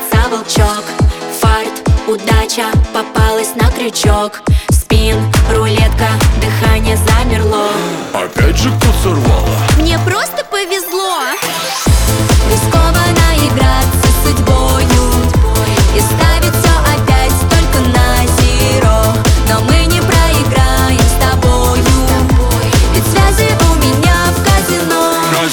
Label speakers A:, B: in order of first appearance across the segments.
A: крутится волчок. Фарт, удача попалась на крючок. Спин, рулетка, дыхание замерло.
B: Опять же кот сорвала.
A: Мне просто повезло. Рискованно играться с судьбою и ставить все опять только на зеро. Но мы не проиграем с тобою, ведь связи у меня в казино.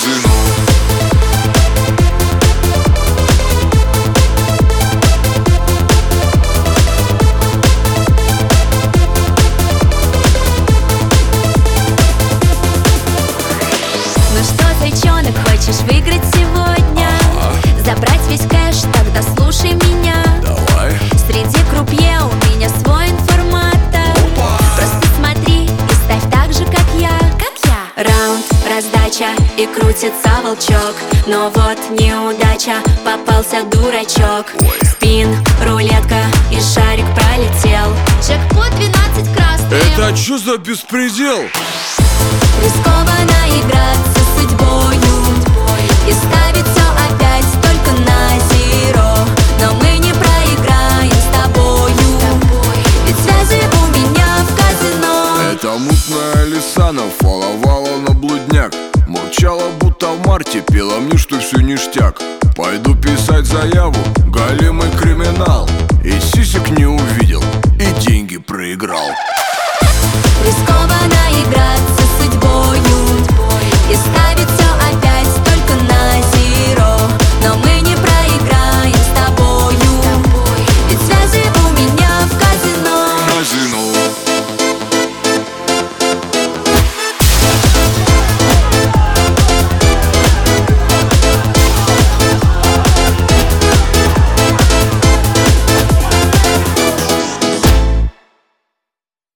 A: Ну что, зайчонок, хочешь выиграть сегодня? Забрать весь кэш, тогда слушай меня.
B: Давай.
A: Среди крупье у меня свой информатор. Просто смотри и ставь так же, как я. Раунд, раздача и крутится волчок. Но вот неудача, попался дурачок. Спин, рулетка и шарик пролетел. Джекпот 12 красный.
B: Это чё за беспредел?
A: Рискованно играться с судьбою и ставить все опять только на зеро. Но мы не проиграем с тобою, ведь связи у меня в казино.
B: Это мутная лиса нафоловала на блудняк. Молчала, будто в марте, пела мне, что все ништяк. Пойду писать заяву